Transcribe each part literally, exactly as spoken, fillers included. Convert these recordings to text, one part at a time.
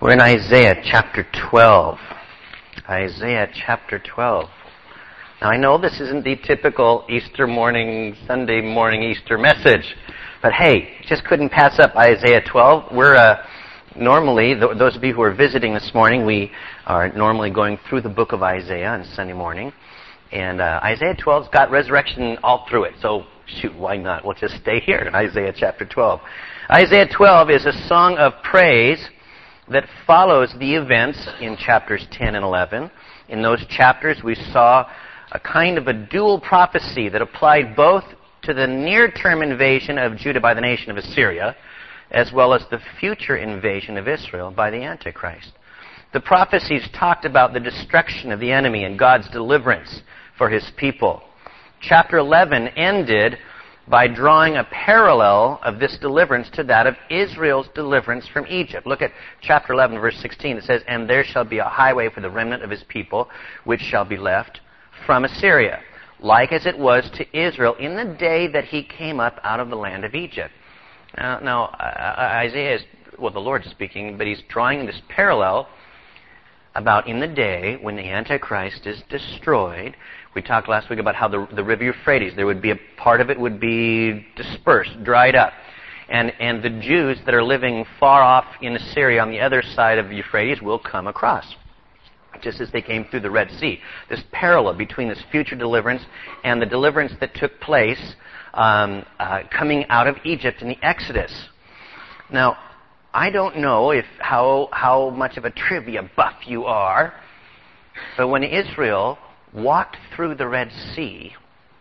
We're in Isaiah chapter twelve. Isaiah chapter twelve. Now I know this isn't the typical Easter morning, Sunday morning Easter message, but hey, just couldn't pass up Isaiah twelve. We're uh, normally, th- those of you who are visiting this morning, we are normally going through the book of Isaiah on Sunday morning. And uh, Isaiah twelve's got resurrection all through it, so shoot, why not? We'll just stay here in Isaiah chapter twelve. Isaiah twelve is a song of praise that follows the events in chapters ten and eleven. In those chapters, we saw a kind of a dual prophecy that applied both to the near-term invasion of Judah by the nation of Assyria, as well as the future invasion of Israel by the Antichrist. The prophecies talked about the destruction of the enemy and God's deliverance for His people. Chapter eleven ended by drawing a parallel of this deliverance to that of Israel's deliverance from Egypt. Look at chapter eleven, verse sixteen. It says, "And there shall be a highway for the remnant of His people, which shall be left from Assyria, like as it was to Israel in the day that he came up out of the land of Egypt." Now, now uh, Isaiah is, well, the Lord is speaking, but he's drawing this parallel about in the day when the Antichrist is destroyed. We talked last week about how the, the river Euphrates, there would be a part of it would be dispersed, dried up. And, and the Jews that are living far off in Assyria on the other side of the Euphrates will come across, just as they came through the Red Sea. This parallel between this future deliverance and the deliverance that took place um, uh, coming out of Egypt in the Exodus. Now, I don't know if how how much of a trivia buff you are, but when Israel walked through the Red Sea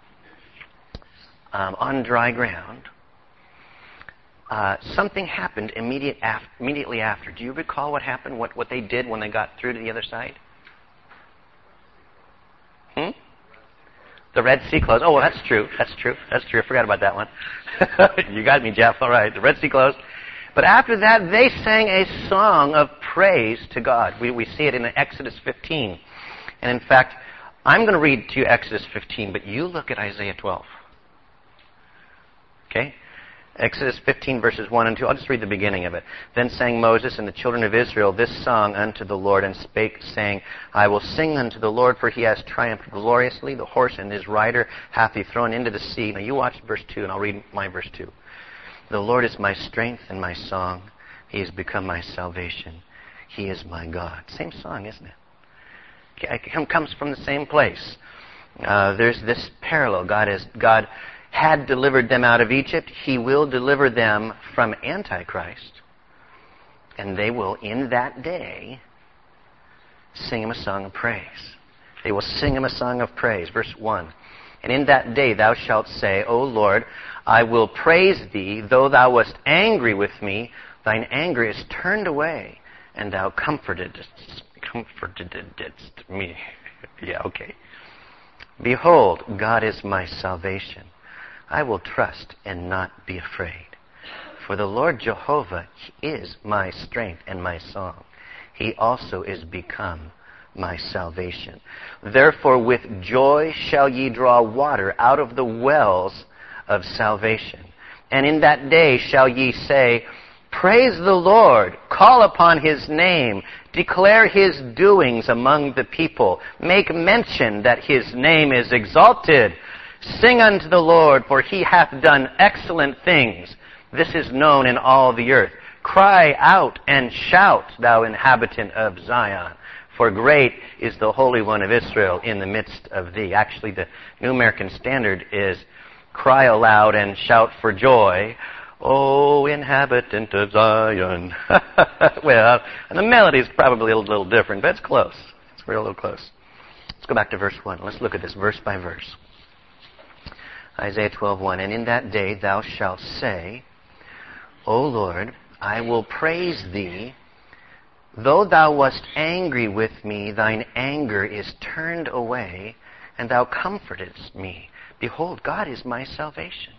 um, on dry ground, uh, something happened immediate af- immediately after. Do you recall what happened, what, what they did when they got through to the other side? Hmm? The Red Sea closed. Oh, well, that's true. That's true. That's true. I forgot about that one. You got me, Jeff. All right. The Red Sea closed. But after that, they sang a song of praise to God. We, we see it in Exodus fifteen. And in fact, I'm going to read to you Exodus fifteen, but you look at Isaiah twelve. Okay? Exodus fifteen, verses one and two. I'll just read the beginning of it. "Then sang Moses and the children of Israel this song unto the Lord, and spake, saying, I will sing unto the Lord, for He has triumphed gloriously. The horse and his rider hath He thrown into the sea." Now you watch verse two, and I'll read my verse two. "The Lord is my strength and my song. He has become my salvation. He is my God." Same song, isn't it? It comes from the same place. Uh, there's this parallel. God has God had delivered them out of Egypt. He will deliver them from Antichrist. And they will, in that day, sing Him a song of praise. They will sing Him a song of praise. Verse one. "And in that day thou shalt say, O Lord, I will praise Thee, though Thou wast angry with me. Thine anger is turned away, and Thou comfortedst, comfortedst me." Yeah, okay. "Behold, God is my salvation. I will trust and not be afraid. For the Lord Jehovah is my strength and my song. He also is become my salvation. Therefore with joy shall ye draw water out of the wells of salvation. And in that day shall ye say, Praise the Lord, call upon His name, declare His doings among the people, make mention that His name is exalted. Sing unto the Lord, for He hath done excellent things. This is known in all the earth. Cry out and shout, thou inhabitant of Zion. For great is the Holy One of Israel in the midst of thee." Actually, the New American Standard is, "Cry aloud and shout for joy, O inhabitant of Zion." Well, and the melody is probably a little different, but it's close. It's real little close. Let's go back to verse one. Let's look at this verse by verse. Isaiah twelve one. "And in that day thou shalt say, O Lord, I will praise Thee. Though Thou wast angry with me, Thine anger is turned away, and Thou comfortedst me. Behold, God is my salvation."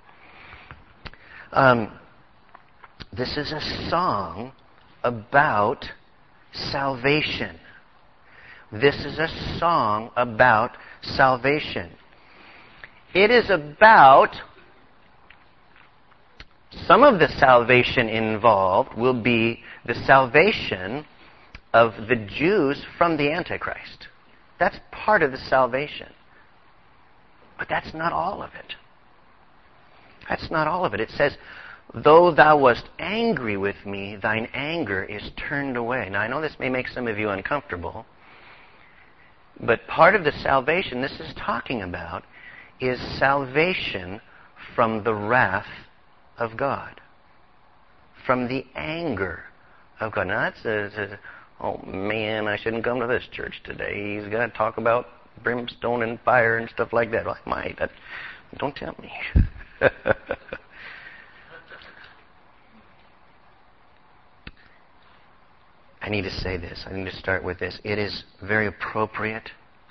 Um, this is a song about salvation. This is a song about salvation. It is about Some of the salvation involved will be the salvation of the Jews from the Antichrist. That's part of the salvation. But that's not all of it. That's not all of it. It says, though thou wast angry with me, thine anger is turned away. Now, I know this may make some of you uncomfortable, but part of the salvation this is talking about is salvation from the wrath of God, from the anger of God. Now, that's a, it's a, oh man, I shouldn't come to this church today. He's going to talk about brimstone and fire and stuff like that. Well, I might. That, don't tell me. I need to say this. I need to start with this. It is very appropriate.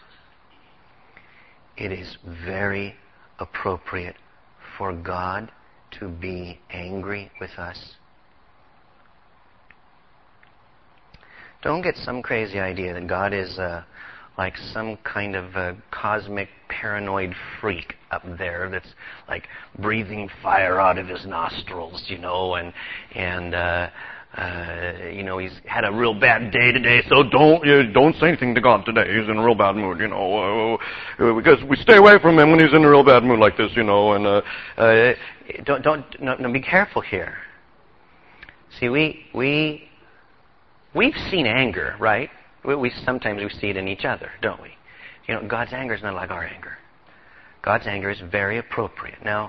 It is very appropriate for God to be angry with us. Don't get some crazy idea that God is uh, like some kind of a cosmic paranoid freak up there that's like breathing fire out of his nostrils, you know, and and uh, uh, you know he's had a real bad day today, so don't uh, don't say anything to God today. He's in a real bad mood, you know, uh, because we stay away from him when he's in a real bad mood like this, you know. And uh, uh, don't don't no, no, be careful here. See, we we we've seen anger, right? We, we sometimes we see it in each other, don't we? You know, God's anger is not like our anger. God's anger is very appropriate. Now,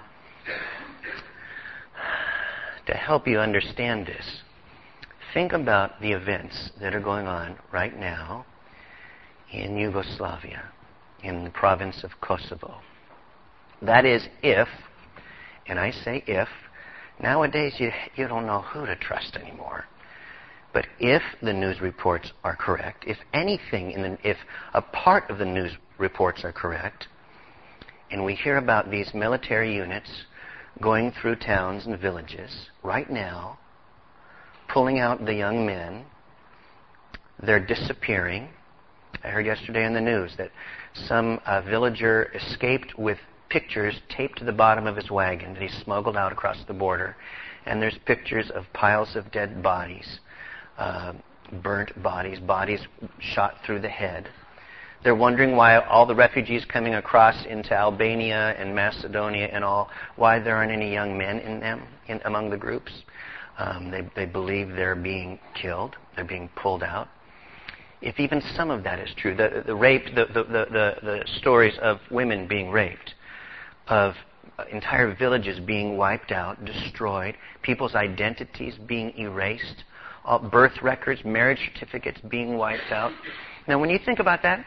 to help you understand this, think about the events that are going on right now in Yugoslavia, in the province of Kosovo. That is if, and I say if, nowadays you, you don't know who to trust anymore. But if the news reports are correct, if anything, in the, if a part of the news reports are correct, and we hear about these military units going through towns and villages right now, pulling out the young men, they're disappearing. I heard yesterday in the news that some uh, villager escaped with pictures taped to the bottom of his wagon that he smuggled out across the border, and there's pictures of piles of dead bodies. Uh, burnt bodies, bodies shot through the head. They're wondering why all the refugees coming across into Albania and Macedonia and all, why there aren't any young men in them, in, among the groups. Um, they, they believe they're being killed, they're being pulled out. If even some of that is true, the, the rape, the, the, the, the, the stories of women being raped, of entire villages being wiped out, destroyed, people's identities being erased, all birth records, marriage certificates being wiped out. Now, when you think about that,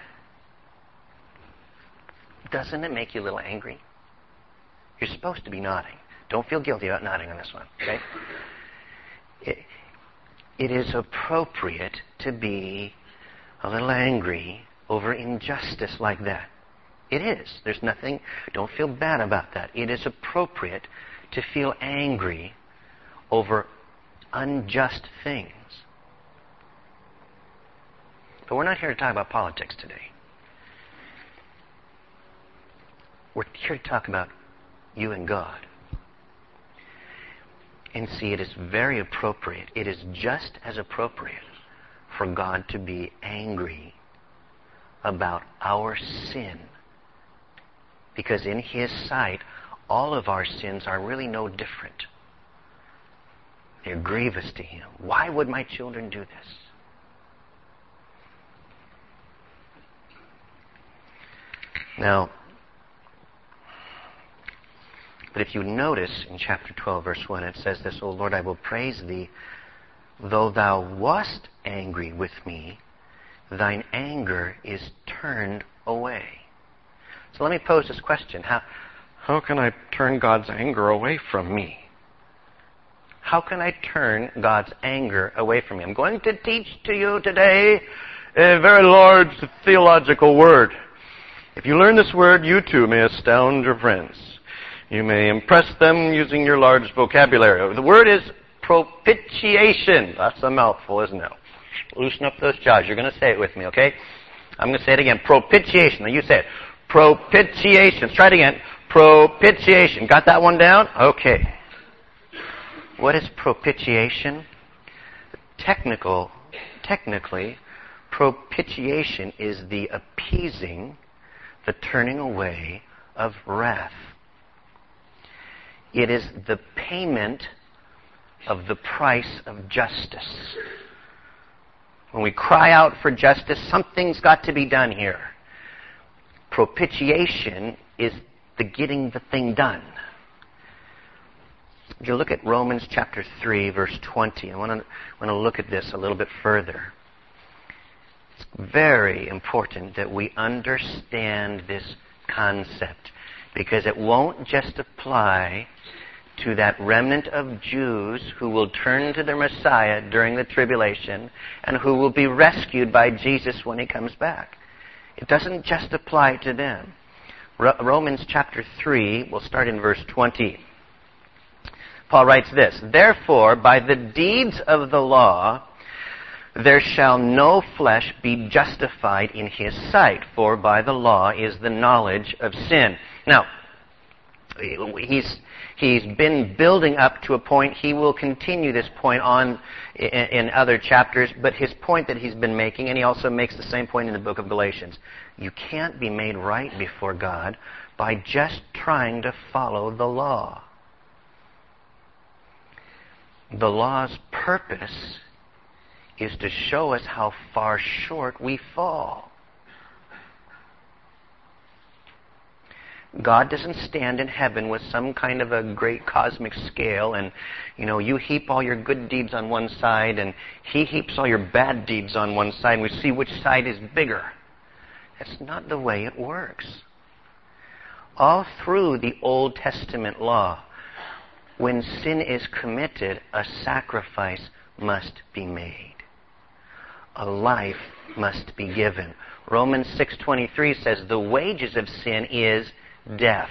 doesn't it make you a little angry? You're supposed to be nodding. Don't feel guilty about nodding on this one, okay? It, it is appropriate to be a little angry over injustice like that. It is. There's nothing, don't feel bad about that. It is appropriate to feel angry over unjust things. But we're not here to talk about politics today. We're here to talk about you and God. And see, it is very appropriate. It is just as appropriate for God to be angry about our sin. Because in His sight, all of our sins are really no different. They're grievous to Him. Why would my children do this? Now, but if you notice in chapter twelve, verse one, it says this, O Lord, I will praise Thee, though Thou wast angry with me, Thine anger is turned away. So let me pose this question. How, how can I turn God's anger away from me? How can I turn God's anger away from me? I'm going to teach to you today a very large theological word. If you learn this word, you too may astound your friends. You may impress them using your large vocabulary. The word is propitiation. That's a mouthful, isn't it? Loosen up those jaws. You're going to say it with me, okay? I'm going to say it again. Propitiation. Now you say it. Propitiation. Let's try it again. Propitiation. Got that one down? Okay. What is propitiation? Technical, technically, propitiation is the appeasing, the turning away of wrath. It is the payment of the price of justice. When we cry out for justice, something's got to be done here. Propitiation is the getting the thing done. If you look at Romans chapter three, verse twenty, I want to, want to look at this a little bit further. It's very important that we understand this concept, because it won't just apply to that remnant of Jews who will turn to their Messiah during the tribulation and who will be rescued by Jesus when He comes back. It doesn't just apply to them. Romans chapter three, we'll start in verse twenty. Paul writes this, "Therefore, by the deeds of the law, there shall no flesh be justified in his sight, for by the law is the knowledge of sin." Now, he's he's been building up to a point. He will continue this point on in, in other chapters, but his point that he's been making, and he also makes the same point in the book of Galatians, you can't be made right before God by just trying to follow the law. The law's purpose is to show us how far short we fall. God doesn't stand in heaven with some kind of a great cosmic scale and, you know, you heap all your good deeds on one side and He heaps all your bad deeds on one side and we see which side is bigger. That's not the way it works. All through the Old Testament law, when sin is committed, a sacrifice must be made. A life must be given. Romans six twenty-three says, "The wages of sin is death.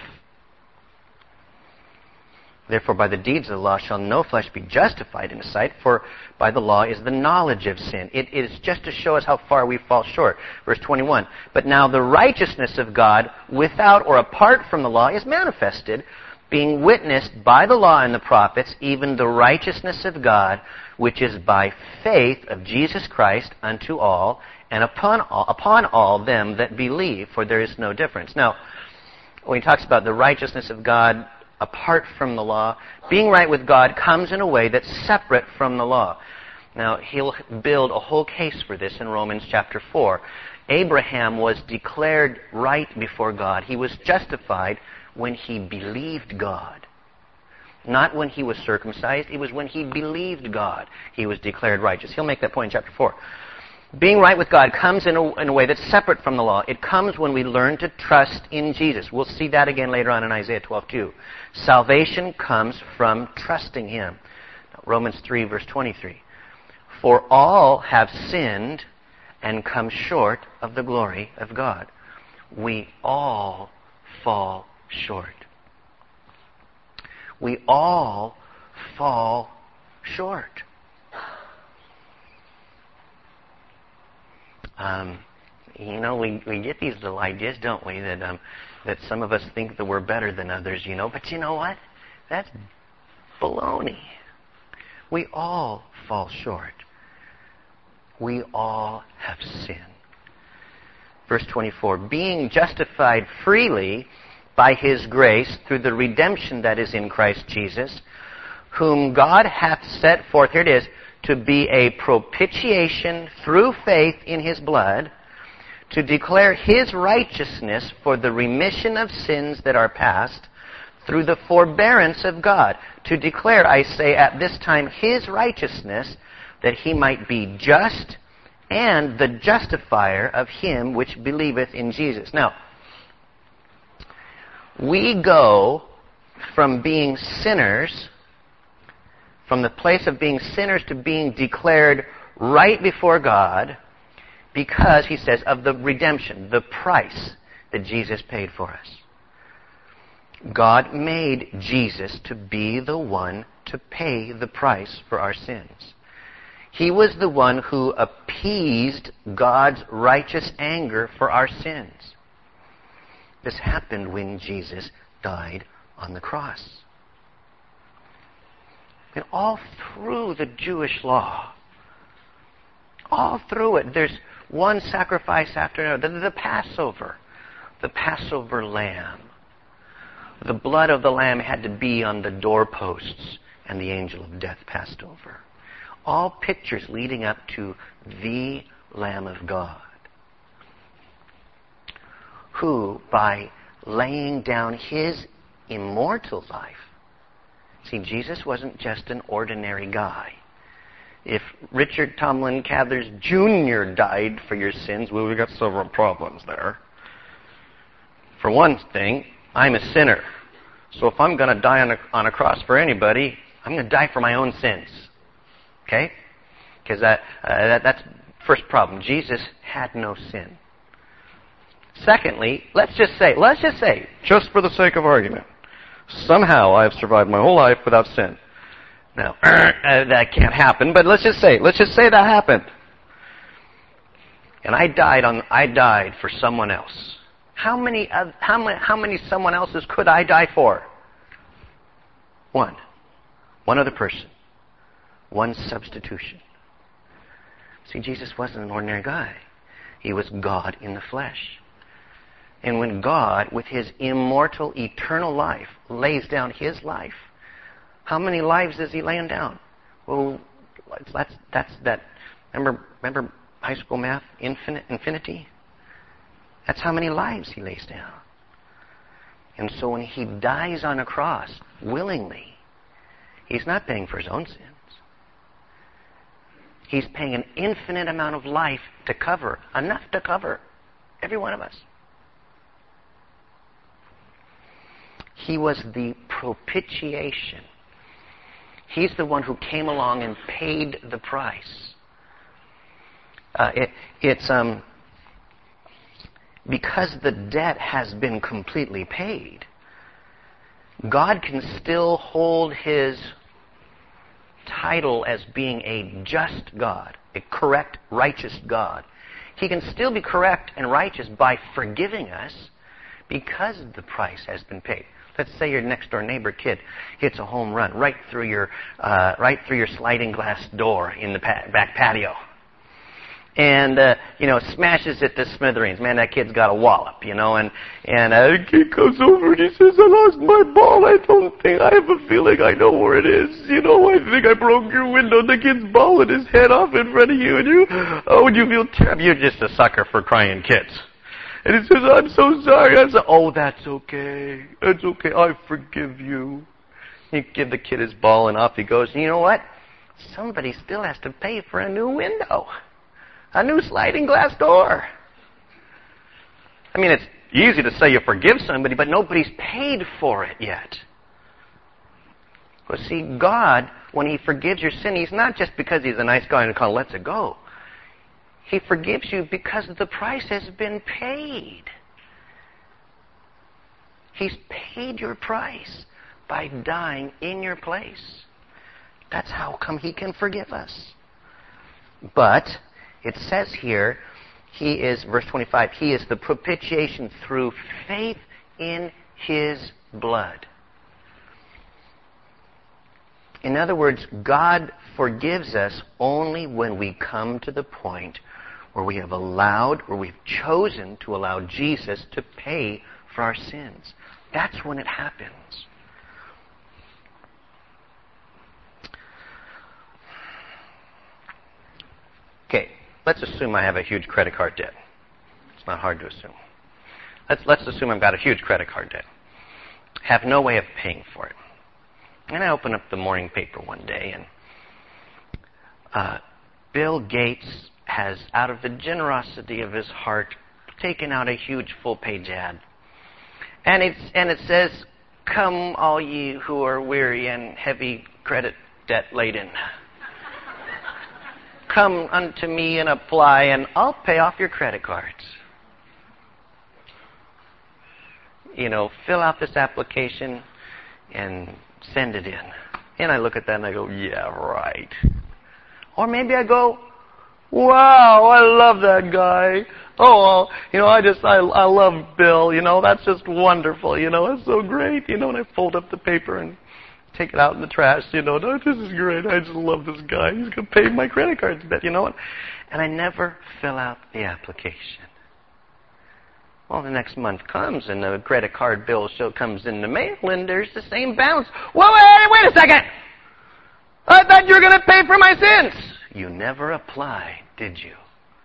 Therefore, by the deeds of the law shall no flesh be justified in His sight, for by the law is the knowledge of sin." It is just to show us how far we fall short. Verse twenty-one, "But now the righteousness of God without or apart from the law is manifested, being witnessed by the law and the prophets, even the righteousness of God, which is by faith of Jesus Christ unto all, and upon all, upon all them that believe, for there is no difference." Now, when he talks about the righteousness of God apart from the law, being right with God comes in a way that's separate from the law. Now, he'll build a whole case for this in Romans chapter four. Abraham was declared right before God. He was justified when he believed God. Not when he was circumcised. It was when he believed God he was declared righteous. He'll make that point in chapter four. Being right with God comes in a, in a way that's separate from the law. It comes when we learn to trust in Jesus. We'll see that again later on in Isaiah twelve two. Salvation comes from trusting Him. Romans three, verse twenty-three. "For all have sinned and come short of the glory of God." We all fall short. We all fall short. Um, you know, we, we get these little ideas, don't we, that um, that some of us think that we're better than others, you know. But you know what? That's baloney. We all fall short. We all have sin. Verse twenty-four, "Being justified freely by His grace through the redemption that is in Christ Jesus, whom God hath set forth," here it is, "to be a propitiation through faith in His blood, to declare His righteousness for the remission of sins that are past, through the forbearance of God." To declare, I say, at this time His righteousness, that He might be just and the justifier of him which believeth in Jesus. Now, we go from being sinners, from the place of being sinners to being declared right before God, because, he says, of the redemption, the price that Jesus paid for us. God made Jesus to be the one to pay the price for our sins. He was the one who appeased God's righteous anger for our sins. This happened when Jesus died on the cross. And all through the Jewish law, all through it, there's one sacrifice after another. The, the Passover, the Passover lamb. The blood of the lamb had to be on the doorposts, and the angel of death passed over. All pictures leading up to the Lamb of God, who, by laying down his immortal life, see, Jesus wasn't just an ordinary guy. If Richard Tomlin Cathers Junior died for your sins, well, we got several problems there. For one thing, I'm a sinner. So if I'm going to die on a, on a cross for anybody, I'm going to die for my own sins. Okay? Because that, uh, that, that's the first problem. Jesus had no sin. Secondly, let's just say, let's just say, just for the sake of argument, somehow I've survived my whole life without sin. Now, uh, that can't happen, but let's just say, let's just say that happened. And I died on, I died for someone else. How many, uh, how many, how many someone else's could I die for? One. One other person. One substitution. See, Jesus wasn't an ordinary guy. He was God in the flesh. And when God, with his immortal, eternal life, lays down his life, how many lives is he laying down? Well, that's, that's that. Remember, remember high school math? Infinite, infinity? That's how many lives he lays down. And so when he dies on a cross, willingly, he's not paying for his own sins. He's paying an infinite amount of life to cover, enough to cover every one of us. He was the propitiation. He's the one who came along and paid the price. Uh, it, it's um, because the debt has been completely paid, God can still hold his title as being a just God, a correct, righteous God. He can still be correct and righteous by forgiving us because the price has been paid. Let's say your next door neighbor kid hits a home run right through your uh, right through your sliding glass door in the pa- back patio, and uh, you know smashes it to smithereens. Man, that kid's got a wallop, you know. And and uh, the kid comes over and he says, "I lost my ball. I don't think I have a feeling I know where it is. You know, I think I broke your window." The kid's bawling his head off in front of you, and you oh, and you feel terrible. You're just a sucker for crying kids. And he says, "I'm so sorry." I said, "Oh, that's okay. That's okay. I forgive you." You give the kid his ball and off he goes. And you know what? Somebody still has to pay for a new window. A new sliding glass door. I mean, it's easy to say you forgive somebody, but nobody's paid for it yet. Well, see, God, when he forgives your sin, he's not just because he's a nice guy and kind of lets it go. He forgives you because the price has been paid. He's paid your price by dying in your place. That's how come he can forgive us. But it says here, he is, verse twenty-five, he is the propitiation through faith in his blood. In other words, God forgives us only when we come to the point where we have allowed, or we've chosen to allow Jesus to pay for our sins. That's when it happens. Okay, let's assume I have a huge credit card debt. It's not hard to assume. Let's, let's assume I've got a huge credit card debt. Have no way of paying for it. And I open up the morning paper one day, and uh, Bill Gates has, out of the generosity of his heart, taken out a huge full-page ad. And, it's, and it says, "Come all ye who are weary and heavy credit debt laden. Come unto me and apply, and I'll pay off your credit cards. You know, fill out this application and send it in." And I look at that and I go, yeah, right. Or maybe I go, wow, I love that guy. Oh, well, you know, I just, I, I love Bill. You know, that's just wonderful. You know, it's so great. You know, and I fold up the paper and take it out in the trash, you know, oh, this is great, I just love this guy, he's going to pay my credit card debt, you know what? And I never fill out the application. Well, the next month comes and the credit card bill show comes in the mail and there's the same balance. Well, wait, wait a second! I thought you were going to pay for my sins! You never applied, did you?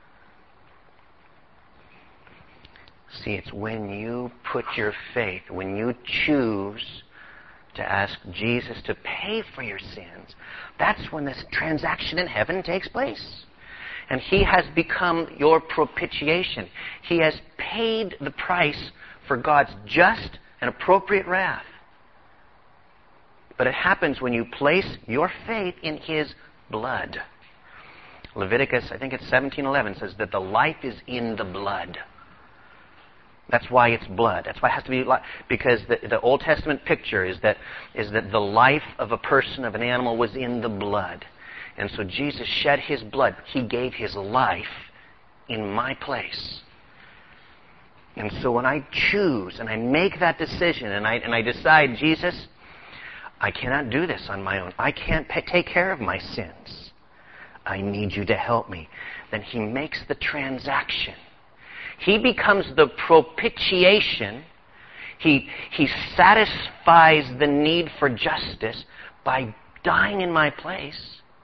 See, it's when you put your faith, when you choose to ask Jesus to pay for your sins, that's when this transaction in heaven takes place. And He has become your propitiation. He has paid the price for God's just and appropriate wrath. But it happens when you place your faith in His blood. Leviticus, I think it's seventeen eleven, says that the life is in the blood. That's why it's blood. That's why it has to be li- because the, the Old Testament picture is that is that the life of a person, of an animal, was in the blood. And so Jesus shed His blood. He gave His life in my place. And so when I choose and I make that decision and I and I decide, Jesus, I cannot do this on my own. I can't pay, take care of my sins. I need you to help me. Then He makes the transaction. He becomes the propitiation. He, he satisfies the need for justice by dying in my place.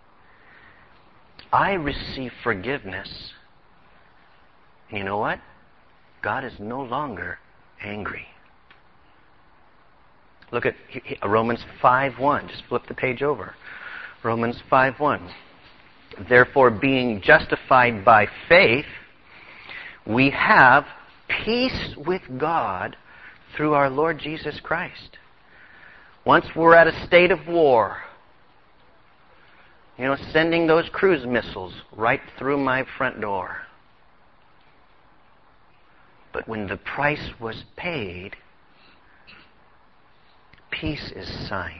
I receive forgiveness. And you know what? God is no longer angry. Look at Romans five one. Just flip the page over. Romans five one. Therefore, being justified by faith, we have peace with God through our Lord Jesus Christ. Once we're at a state of war, you know, sending those cruise missiles right through my front door. But when the price was paid, peace is signed.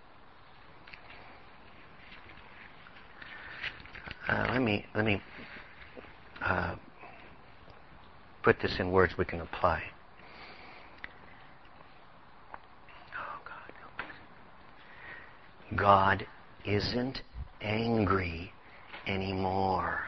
Uh, let me let me uh, put this in words we can apply. Oh God, God isn't angry anymore.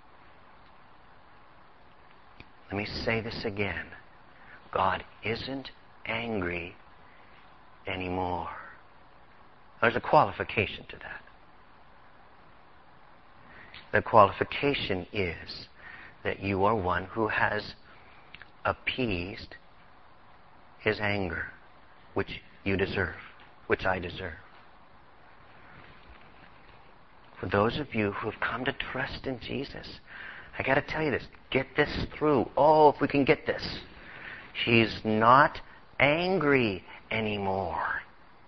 Let me say this again. God isn't angry anymore. There's a qualification to that. The qualification is that you are one who has appeased His anger, which you deserve, which I deserve. For those of you who have come to trust in Jesus, I got to tell you this. Get this through. Oh, if we can get this. He's not angry anymore.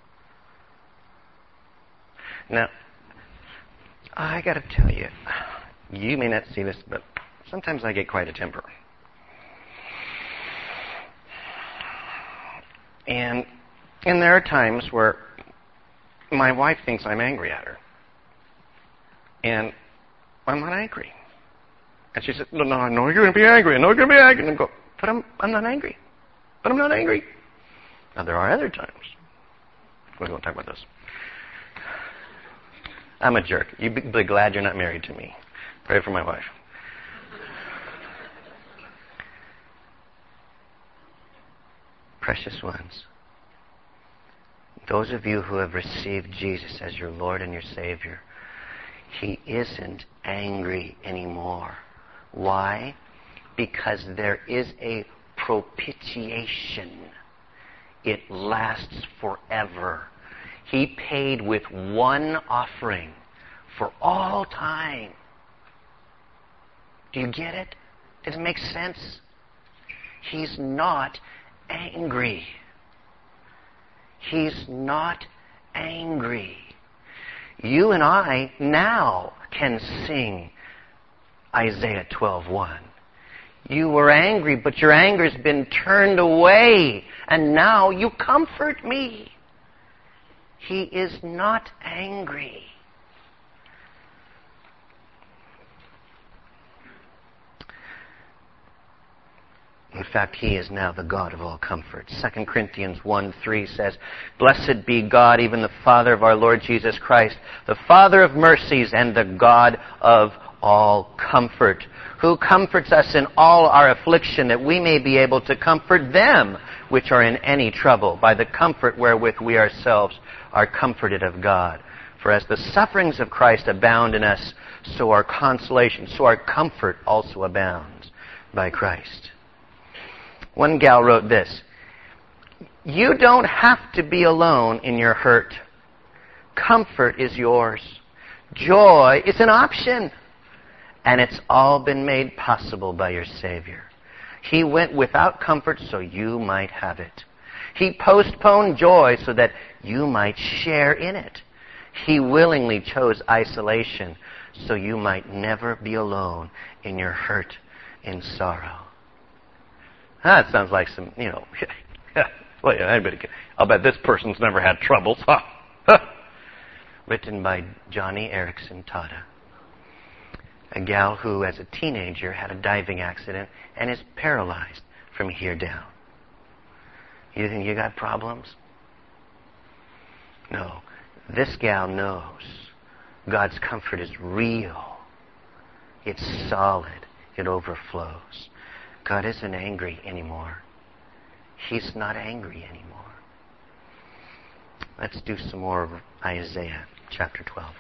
Now, I got to tell you, you may not see this, but sometimes I get quite a temper. And and there are times where my wife thinks I'm angry at her. And I'm not angry. And she said, no, no, I know you're going to be angry. I know you're going to be angry. And I go, but I'm, I'm not angry. But I'm not angry. Now, there are other times. We won't talk about this. I'm a jerk. You'd be glad you're not married to me. Pray for my wife. Precious ones, those of you who have received Jesus as your Lord and your Savior, He isn't angry anymore. Why? Because there is a propitiation. It lasts forever. He paid with one offering for all time. Do you get it? Does it make sense? He's not angry. He's not angry. You and I now can sing Isaiah twelve one. You were angry, but your anger's been turned away, and now you comfort me. He is not angry. In fact, He is now the God of all comfort. Second Corinthians one three says, "Blessed be God, even the Father of our Lord Jesus Christ, the Father of mercies and the God of all comfort, who comforts us in all our affliction, that we may be able to comfort them which are in any trouble, by the comfort wherewith we ourselves are comforted of God. For as the sufferings of Christ abound in us, so our consolation, so our comfort also abounds by Christ." One gal wrote this: "You don't have to be alone in your hurt. Comfort is yours. Joy is an option. And it's all been made possible by your Savior. He went without comfort so you might have it. He postponed joy so that you might share in it. He willingly chose isolation so you might never be alone in your hurt and sorrow." That sounds like some, you know, well, yeah, anybody can. I'll bet this person's never had troubles. Huh? Written by Johnny Erickson Tada. A gal who, as a teenager, had a diving accident and is paralyzed from here down. You think you got problems? No. This gal knows God's comfort is real. It's solid. It overflows. God isn't angry anymore. He's not angry anymore. Let's do some more of Isaiah chapter twelve.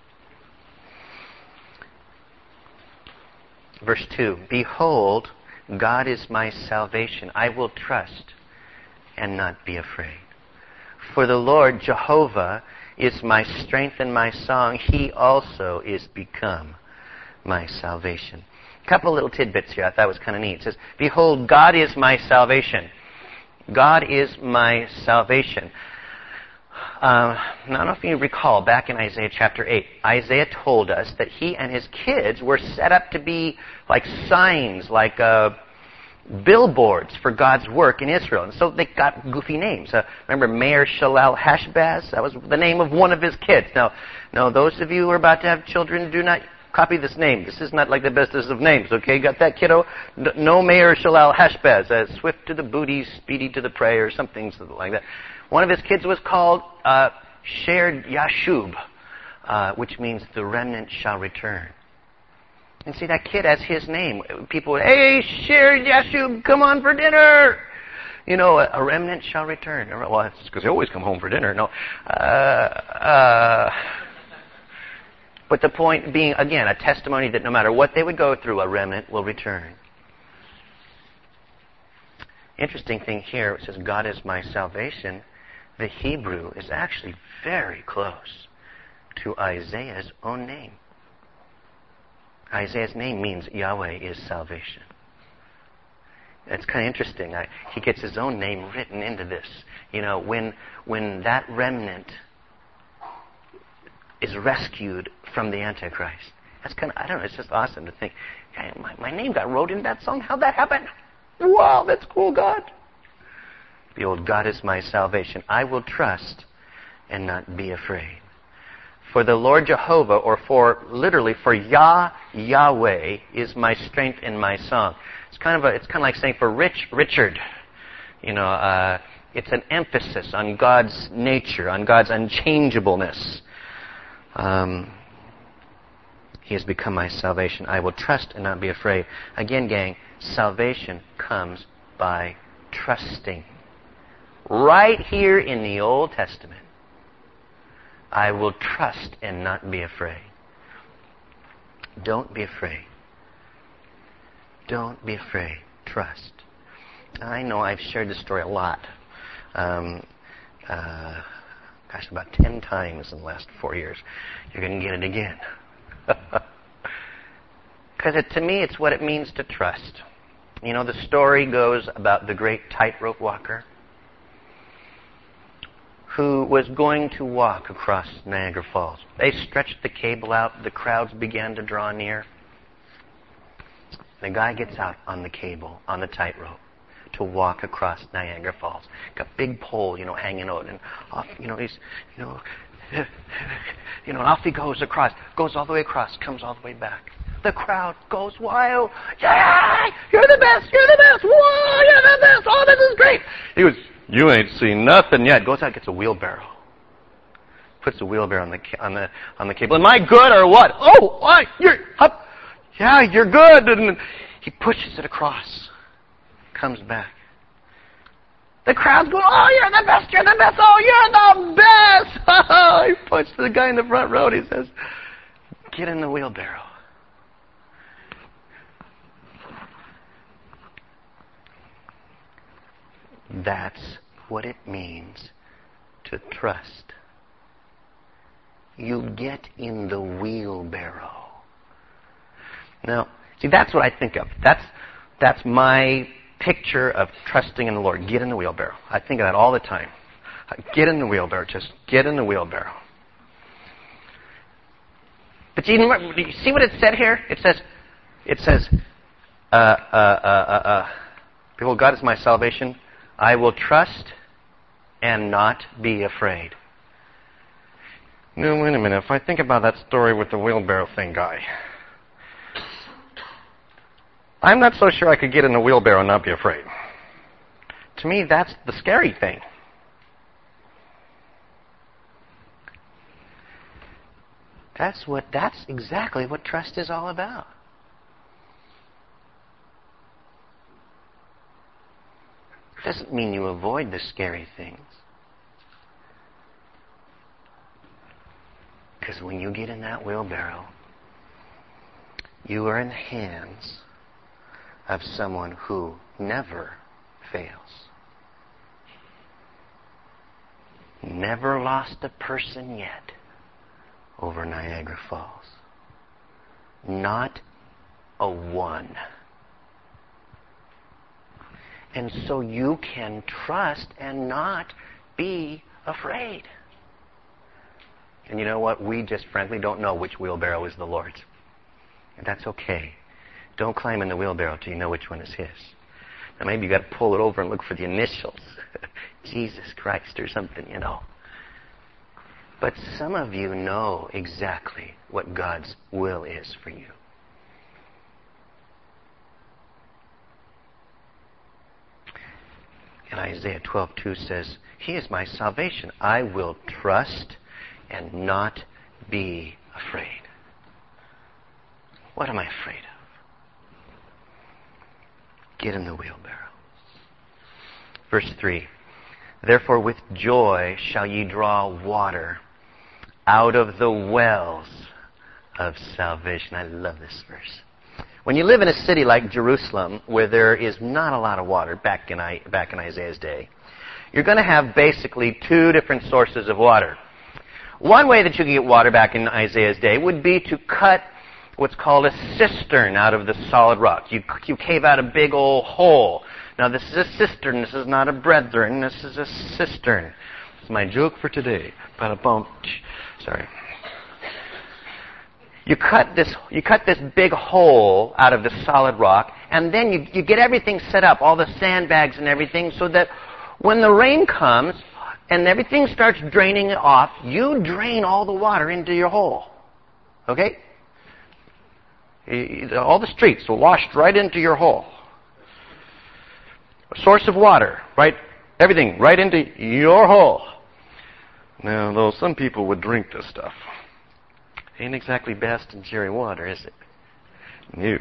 Verse two, "Behold, God is my salvation. I will trust and not be afraid. For the Lord Jehovah is my strength and my song. He also is become my salvation." A couple little tidbits here I thought was kind of neat. It says, "Behold, God is my salvation." God is my salvation. Uh, I don't know if you recall, back in Isaiah chapter eight, Isaiah told us that he and his kids were set up to be like signs, like uh, billboards for God's work in Israel. And so they got goofy names. Uh, remember Meir Shalal Hashbaz? That was the name of one of his kids. Now, now, those of you who are about to have children, do not copy this name. This is not like the bestest of names, okay? Got that, kiddo? No Meir Shalal Hashbaz. Uh, swift to the booty, speedy to the prey, or something like that. One of his kids was called uh, Shared Yashub, uh, which means the remnant shall return. And see, that kid has his name. People would, "Hey, Shared Yashub, come on for dinner." You know, a, a remnant shall return. Well, it's because they always come home for dinner. No. Uh, uh, but the point being, again, a testimony that no matter what they would go through, a remnant will return. Interesting thing here, it says, "God is my salvation." The Hebrew is actually very close to Isaiah's own name. Isaiah's name means Yahweh is salvation. It's kind of interesting. I, he gets his own name written into this. You know, when when that remnant is rescued from the Antichrist. That's kind of, I don't know, it's just awesome to think, hey, my, my name got wrote in that song. How'd that happen? Wow, that's cool, God. Behold, God is my salvation. I will trust and not be afraid. For the Lord Jehovah, or for, literally, for Yah, Yahweh, is my strength and my song. It's kind of a, it's kind of like saying for Rich, Richard. You know, uh, it's an emphasis on God's nature, on God's unchangeableness. Um, he has become my salvation. I will trust and not be afraid. Again, gang, salvation comes by trusting. Right here in the Old Testament. I will trust and not be afraid. Don't be afraid. Don't be afraid. Trust. I know I've shared this story a lot. Um, uh, gosh, about ten times in the last four years. You're going to get it again. Because to me, it's what it means to trust. You know, the story goes about the great tightrope walker who was going to walk across Niagara Falls. They stretched the cable out. The crowds began to draw near. The guy gets out on the cable, on the tightrope, to walk across Niagara Falls. Got a big pole, you know, hanging out, and off, you know, he's, you know, you know, and off he goes across, goes all the way across, comes all the way back. The crowd goes wild. Yeah, you're the best, you're the best. Whoa, you're the best. Oh, this is great. He goes, you ain't seen nothing yet. Goes out, gets a wheelbarrow. Puts a wheelbarrow on the on the on the cable. Am I good or what? Oh, what? You're up. Yeah, you're good. And he pushes it across. Comes back. The crowd's going, oh, you're the best, you're the best, oh, you're the best. He puts the guy in the front row and he says, get in the wheelbarrow. That's what it means to trust. You get in the wheelbarrow. Now, see, that's what I think of. That's that's my picture of trusting in the Lord. Get in the wheelbarrow. I think of that all the time. Get in the wheelbarrow. Just get in the wheelbarrow. But you, do you see what it said here? It says, it says, uh, uh, uh, uh, uh, behold, God is my salvation. I will trust and not be afraid. No, wait a minute. If I think about that story with the wheelbarrow thing guy, I'm not so sure I could get in a wheelbarrow and not be afraid. To me, that's the scary thing. That's what, that's exactly what trust is all about. It doesn't mean you avoid the scary things. Because when you get in that wheelbarrow, you are in the hands of someone who never fails. Never lost a person yet over Niagara Falls. Not a one. And so you can trust and not be afraid. And you know what? We just frankly don't know which wheelbarrow is the Lord's. And that's okay. Don't climb in the wheelbarrow till you know which one is His. Now maybe you got to pull it over and look for the initials. Jesus Christ or something, you know. But some of you know exactly what God's will is for you. And Isaiah twelve two says, He is my salvation. I will trust and not be afraid. What am I afraid of? Get in the wheelbarrow. Verse three. Therefore with joy shall ye draw water out of the wells of salvation. I love this verse. When you live in a city like Jerusalem, where there is not a lot of water back in, I, back in Isaiah's day, you're going to have basically two different sources of water. One way that you can get water back in Isaiah's day would be to cut what's called a cistern out of the solid rock. You, you cave out a big old hole. Now this is a cistern. This is not a brethren. This is a cistern. It's my joke for today. Ba-da-bum. Sorry. You cut this, you cut this big hole out of the solid rock, and then you, you get everything set up, all the sandbags and everything, so that when the rain comes and everything starts draining off, you drain all the water into your hole. Okay? All the streets will wash right into your hole. A source of water, right? Everything right into your hole. Now, though some people would drink this stuff, ain't exactly best in cherry water, is it? No.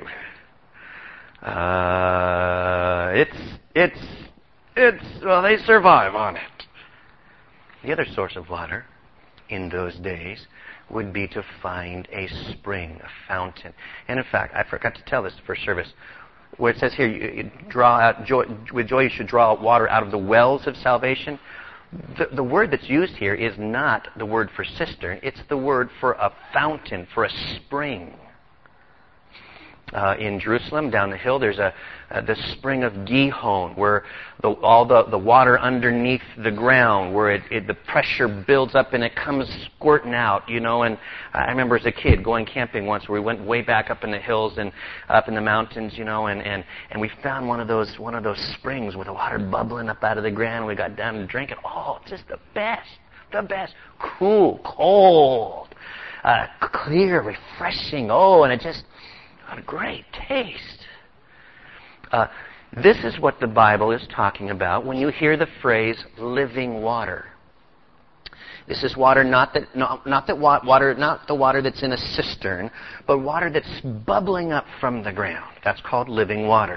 Uh, it's, it's, it's, well, they survive on it. The other source of water in those days would be to find a spring, a fountain. And in fact, I forgot to tell this for service, where it says here, you, you draw out, joy, with joy you should draw out water out of the wells of salvation. The, the word that's used here is not the word for cistern. It's the word for a fountain, for a spring. Uh, in Jerusalem, down the hill, there's a uh, the spring of Gihon, where the, all the, the water underneath the ground, where it, it, the pressure builds up and it comes squirting out, you know. And I remember as a kid going camping once, where we went way back up in the hills and up in the mountains, you know, and, and, and we found one of those one of those springs with the water bubbling up out of the ground. We got down and drank it. Oh, it's just the best, the best. Cool, cold, uh, clear, refreshing. Oh, and it just What a great taste. Uh, this is what the Bible is talking about when you hear the phrase living water. This is water, not that, not, not that wa- water, not the water that's in a cistern, but water that's bubbling up from the ground. That's called living water.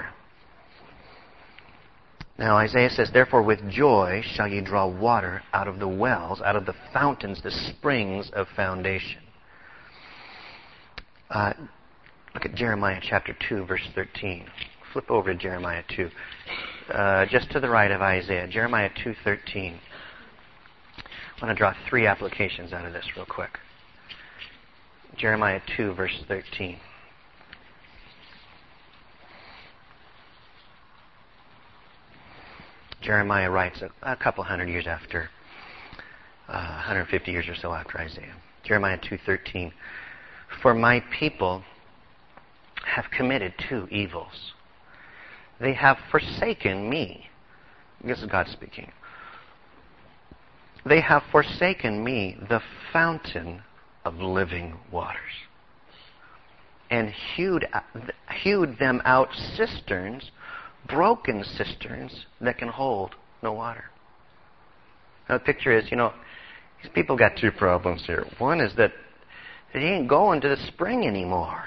Now Isaiah says, "Therefore with joy shall ye draw water out of the wells, out of the fountains, the springs of foundation." Uh, look at Jeremiah chapter two, verse thirteen. Flip over to Jeremiah two. Uh, just to the right of Isaiah. Jeremiah two thirteen. I want to draw three applications out of this real quick. Jeremiah two, verse thirteen. Jeremiah writes a, a couple hundred years after, uh, one hundred fifty years or so after Isaiah. Jeremiah two thirteen. "For my people have committed two evils. They have forsaken me." This is God speaking. "They have forsaken me, the fountain of living waters, and hewed, hewed them out cisterns, broken cisterns that can hold no water." Now the picture is, you know, these people got two problems here. One is that they ain't going to the spring anymore.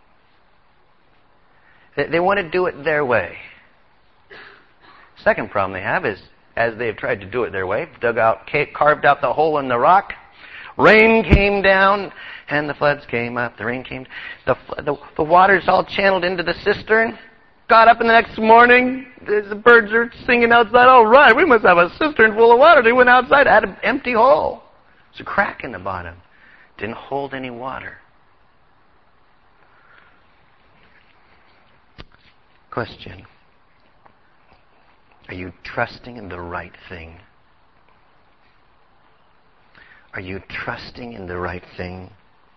They, they want to do it their way. Second problem they have is, as they've tried to do it their way, dug out, carved out the hole in the rock, rain came down, and the floods came up. The rain came, the the, the water's all channeled into the cistern. Got up in the next morning, the birds are singing outside. All right, we must have a cistern full of water. They went outside, had an empty hole. There's a crack in the bottom. Didn't hold any water. Question. Are you trusting in the right thing? Are you trusting in the right thing?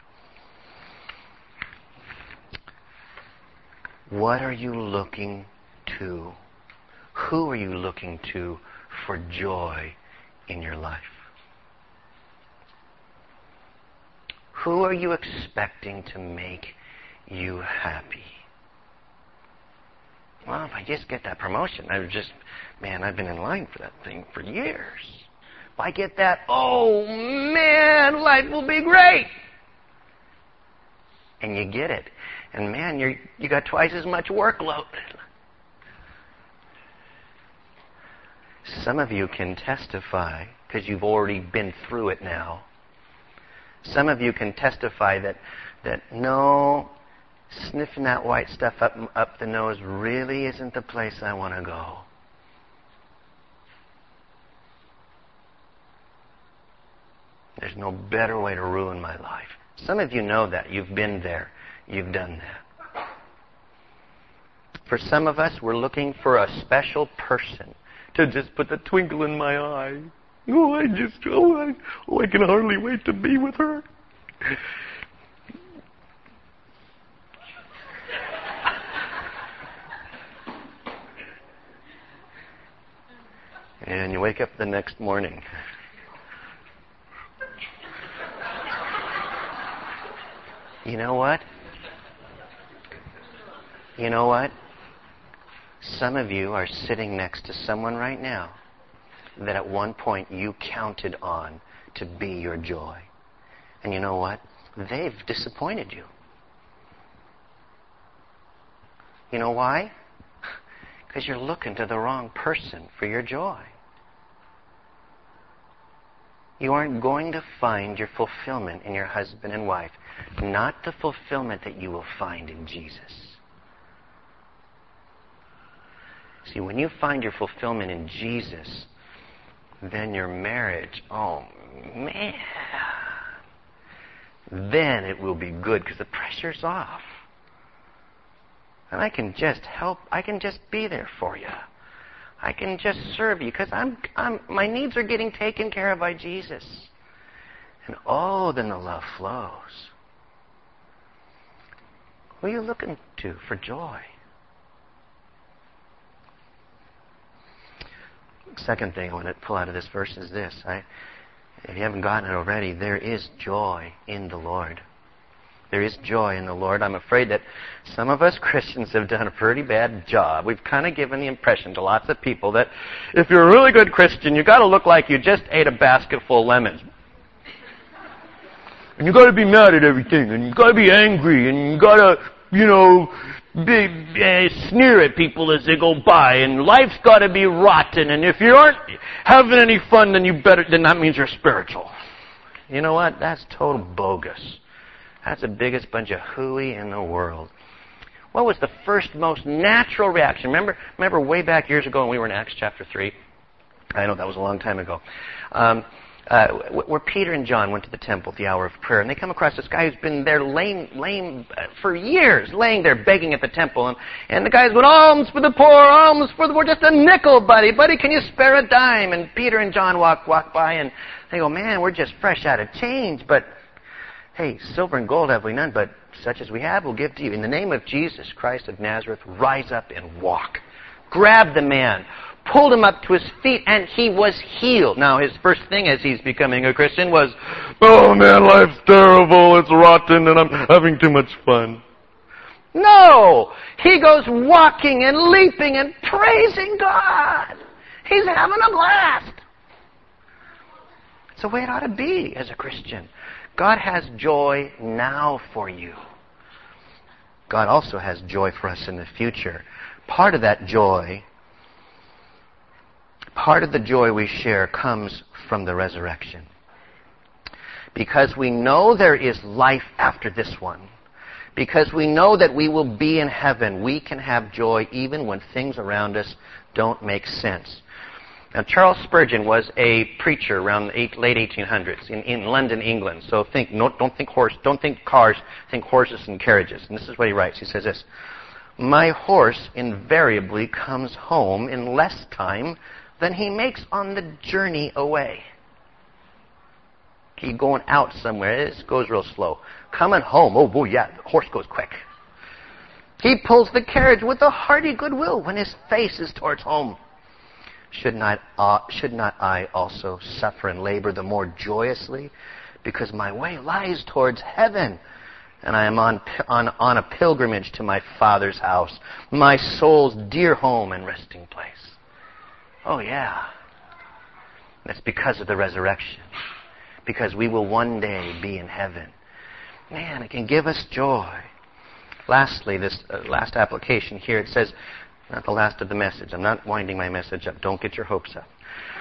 What are you looking to? Who are you looking to for joy in your life? Who are you expecting to make you happy? Well, if I just get that promotion, I've just, man, I've been in line for that thing for years. If I get that, oh man, life will be great. And you get it. And man, you're, you got twice as much workload. Some of you can testify, because you've already been through it now. Some of you can testify that, that no, sniffing that white stuff up, up the nose really isn't the place I want to go. There's no better way to ruin my life. Some of you know that. You've been there. You've done that. For some of us, we're looking for a special person to just put the twinkle in my eye. Oh, I just, oh, I, oh, I can hardly wait to be with her. And you wake up the next morning. You know what? You know what? Some of you are sitting next to someone right now that at one point you counted on to be your joy. And you know what? They've disappointed you. You know why? Because you're looking to the wrong person for your joy. You aren't going to find your fulfillment in your husband and wife, not the fulfillment that you will find in Jesus. See, when you find your fulfillment in Jesus, then your marriage, oh man, then it will be good because the pressure's off. And I can just help, I can just be there for you. I can just serve you because I'm, I'm, my needs are getting taken care of by Jesus. And oh, then the love flows. Who are you looking to for joy? Second thing I want to pull out of this verse is this. I, if you haven't gotten it already, there is joy in the Lord. There is joy in the Lord. I'm afraid that some of us Christians have done a pretty bad job. We've kind of given the impression to lots of people that if you're a really good Christian, you've got to look like you just ate a basket full of lemons. And you've got to be mad at everything, and you've got to be angry, and you've got to, you know, be, uh, sneer at people as they go by, and life's got to be rotten, and if you aren't having any fun, then you better, then that means you're spiritual. You know what? That's total bogus. That's the biggest bunch of hooey in the world. What was the first most natural reaction? Remember, remember way back years ago when we were in Acts chapter three? I know that was a long time ago. Um, Uh, where Peter and John went to the temple at the hour of prayer, and they come across this guy who's been there laying, laying uh, for years, laying there begging at the temple, and, and the guy's going, alms for the poor, alms for the poor, just a nickel, buddy, buddy, can you spare a dime? And Peter and John walk, walk by, and they go, man, we're just fresh out of change, but hey, silver and gold have we none, but such as we have we'll give to you. In the name of Jesus Christ of Nazareth, rise up and walk. Grab the man, pulled him up to his feet, and he was healed. Now, his first thing as he's becoming a Christian was, oh man, life's terrible, it's rotten, and I'm having too much fun. No! He goes walking and leaping and praising God. He's having a blast. It's the way it ought to be as a Christian. God has joy now for you. God also has joy for us in the future. Part of that joy Part of the joy we share comes from the resurrection. Because we know there is life after this one. Because we know that we will be in heaven. We can have joy even when things around us don't make sense. Now, Charles Spurgeon was a preacher around the eight, late eighteen hundreds in, in London, England. So think, no, don't think horse, don't think cars, think horses and carriages. And this is what he writes. He says this: my horse invariably comes home in less time than he makes on the journey away. He going out somewhere, it goes real slow. Coming home, oh boy, yeah, the horse goes quick. He pulls the carriage with a hearty goodwill when his face is towards home. Should not, uh, should not I also suffer and labor the more joyously, because my way lies towards heaven, and I am on, on, on a pilgrimage to my Father's house, my soul's dear home and resting place. Oh, yeah. That's because of the resurrection. Because we will one day be in heaven. Man, it can give us joy. Lastly, this uh, last application here, it says, not the last of the message. I'm not winding my message up. Don't get your hopes up.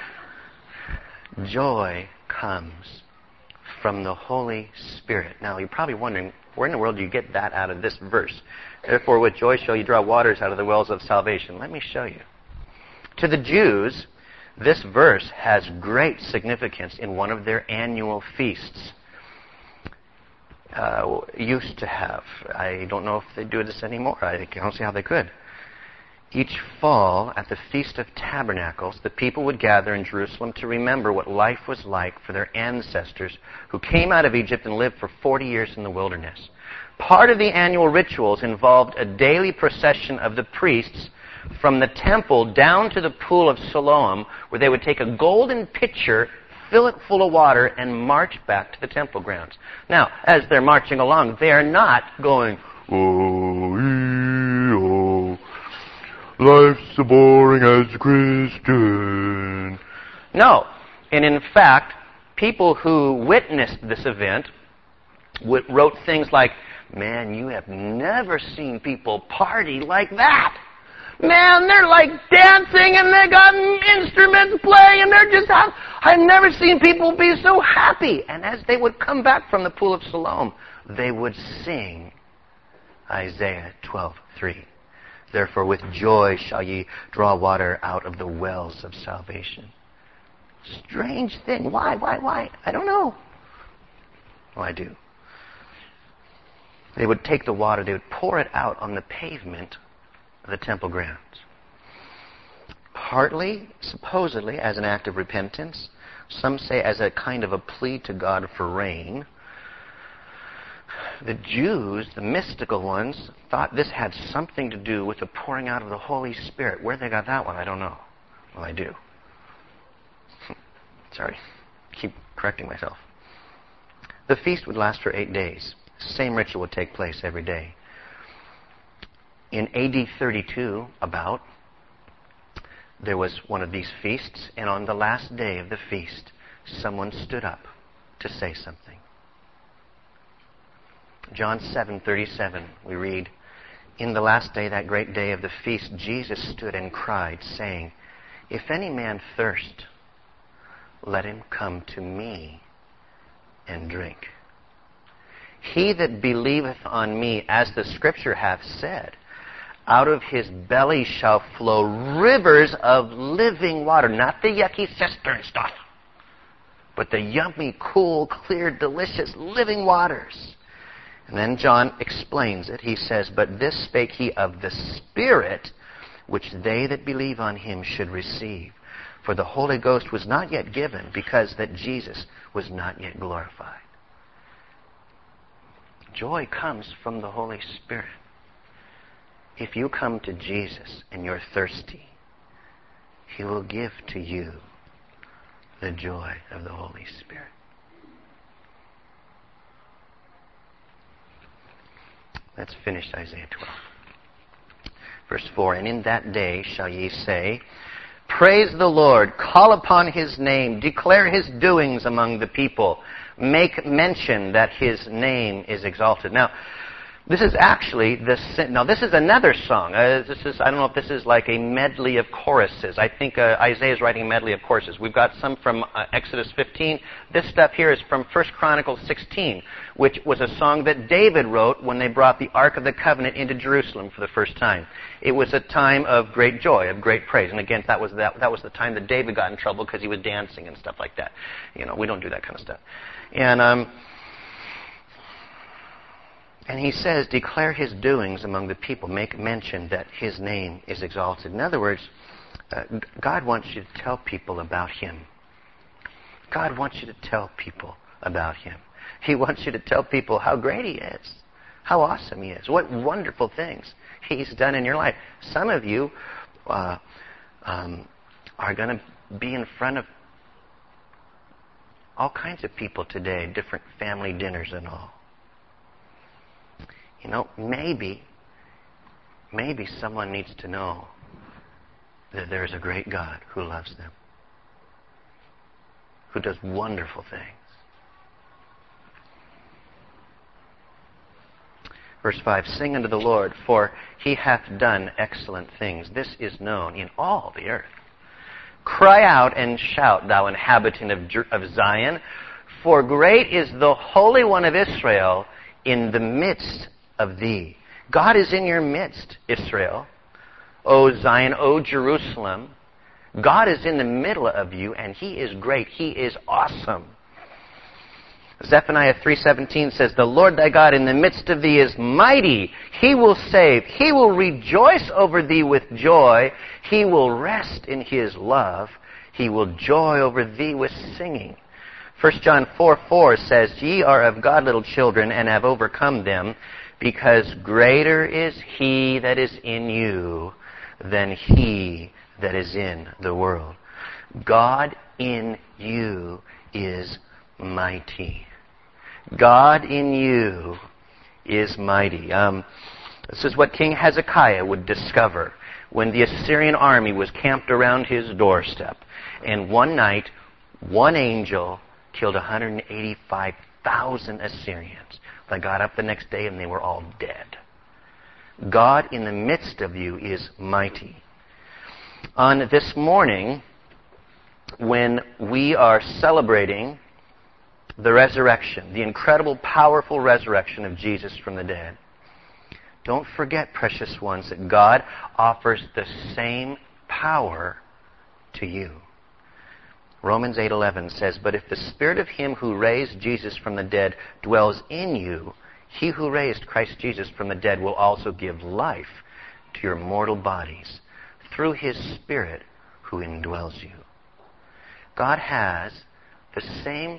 Joy comes from the Holy Spirit. Now, you're probably wondering, where in the world do you get that out of this verse? Therefore, with joy shall you draw waters out of the wells of salvation. Let me show you. To the Jews, this verse has great significance in one of their annual feasts. Uh, used to have. I don't know if they do this anymore. I don't see how they could. Each fall, at the Feast of Tabernacles, the people would gather in Jerusalem to remember what life was like for their ancestors who came out of Egypt and lived for forty years in the wilderness. Part of the annual rituals involved a daily procession of the priests from the temple down to the pool of Siloam, where they would take a golden pitcher, fill it full of water, and march back to the temple grounds. Now, as they're marching along, they are not going, oh, ee, oh, life's so boring as a Christian. No. And in fact, people who witnessed this event wrote things like, man, you have never seen people party like that. Man, they're like dancing and they got instruments playing and they're just out. I've never seen people be so happy. And as they would come back from the pool of Siloam, they would sing Isaiah twelve three. Therefore with joy shall ye draw water out of the wells of salvation. Strange thing. Why, why, why? I don't know. Well, I do. They would take the water, they would pour it out on the pavement the temple grounds. Partly, supposedly, as an act of repentance. Some say as a kind of a plea to God for rain. The Jews, the mystical ones, thought this had something to do with the pouring out of the Holy Spirit. Where they got that one, I don't know. Well, I do. Sorry. Keep correcting myself. The feast would last for eight days. Same ritual would take place every day. In A D thirty-two, about, there was one of these feasts, and on the last day of the feast, someone stood up to say something. John seven thirty-seven, we read, "In the last day, that great day of the feast, Jesus stood and cried, saying, 'If any man thirst, let him come to me and drink. He that believeth on me, as the Scripture hath said, out of his belly shall flow rivers of living water.'" Not the yucky cistern stuff, but the yummy, cool, clear, delicious, living waters. And then John explains it. He says, "But this spake he of the Spirit, which they that believe on him should receive. For the Holy Ghost was not yet given, because that Jesus was not yet glorified." Joy comes from the Holy Spirit. If you come to Jesus and you're thirsty, He will give to you the joy of the Holy Spirit. Let's finish Isaiah twelve. Verse four, "And in that day shall ye say, Praise the Lord, call upon His name, declare His doings among the people, make mention that His name is exalted." Now, this is actually the now this is another song. Uh, this is I don't know if this is like a medley of choruses. I think uh, Isaiah is writing a medley of choruses. We've got some from uh, Exodus fifteen. This stuff here is from First Chronicles sixteen, which was a song that David wrote when they brought the Ark of the Covenant into Jerusalem for the first time. It was a time of great joy, of great praise, and again, that was that, that was the time that David got in trouble because he was dancing and stuff like that. You know, we don't do that kind of stuff. And um. And he says, declare His doings among the people. Make mention that His name is exalted. In other words, uh, God wants you to tell people about Him. God wants you to tell people about Him. He wants you to tell people how great He is, how awesome He is, what wonderful things He's done in your life. Some of you uh, um, are going to be in front of all kinds of people today, different family dinners and all. You know, maybe, maybe someone needs to know that there is a great God who loves them, who does wonderful things. Verse five, "Sing unto the Lord, for He hath done excellent things. This is known in all the earth. Cry out and shout, thou inhabitant of, Jer- of Zion, for great is the Holy One of Israel in the midst of thee." God is in your midst, Israel. O Zion, O Jerusalem. God is in the middle of you, and He is great. He is awesome. Zephaniah three seventeen says, "The Lord thy God in the midst of thee is mighty. He will save. He will rejoice over thee with joy. He will rest in His love. He will joy over thee with singing." First John four four says, "Ye are of God, little children, and have overcome them, because greater is He that is in you than he that is in the world." God in you is mighty. God in you is mighty. Um, this is what King Hezekiah would discover when the Assyrian army was camped around his doorstep. And one night, one angel killed one hundred eighty-five thousand Assyrians. They got up the next day and they were all dead. God in the midst of you is mighty. On this morning, when we are celebrating the resurrection, the incredible, powerful resurrection of Jesus from the dead, don't forget, precious ones, that God offers the same power to you. Romans eight eleven says, "But if the Spirit of Him who raised Jesus from the dead dwells in you, He who raised Christ Jesus from the dead will also give life to your mortal bodies through His Spirit who indwells you." God has the same